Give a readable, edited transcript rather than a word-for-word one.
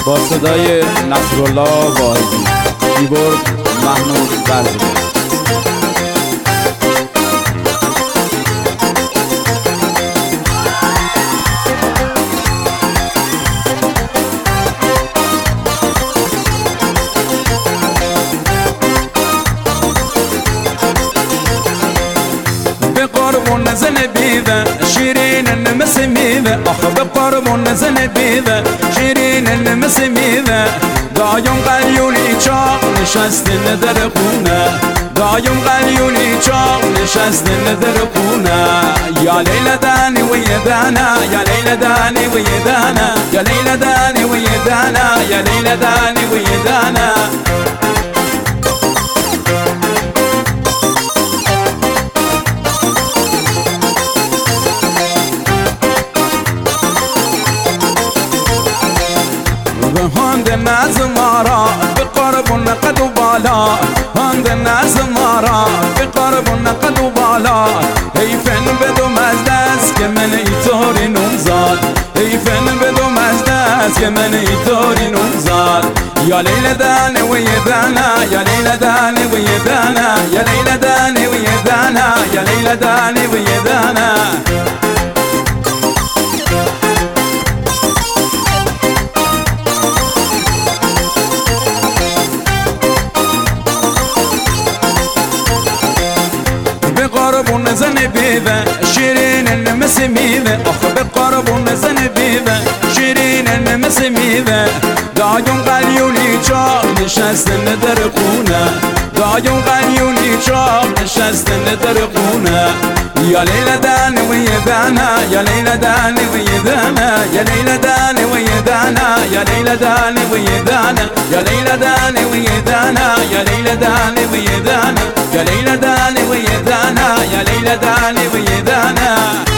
با صدای نصرالله واحدی، کیبورد محمود برزی. بقربون زنبيذة شيرين المسميذة أخ بقربون زنبيذة شيرين المسميذة دايم قليوني شاق نشستن در خونه دايم قليوني شاق نشستن در خونه يا ليلى داني ويدانا يا ليلى داني ويدانا يا ليلى داني ويدانا يا ليلى داني ويدانا هند الناس مارا بقرب نقد وبالا هند الناس مارا بقرب نقد وبالا هي فين بدو مزدس كمن يتوري نمزال هي فين بدو مزدس كمن يتوري نمزال يا ليلى داني ويدانا يا ليلى داني ويدانا يا ليلى داني ويدانا يا ليلى داني ويدانا بقربون زنبيذة شيرين المسميذة أخ بقربون زنبيذة شيرين المسميذة دايم قليوني شاق نشستن در خونه دايم قليوني شاق نشستن در خونه يا ليلى داني ويدانا يا ليلى داني ويدانا يا ليلى داني ويدانا يا ليلى داني ويدانا يا ليلى داني ويدانا يا ليلى داني ويدانا يا ليلى داني ويدانا يا ليلى داني ويدانا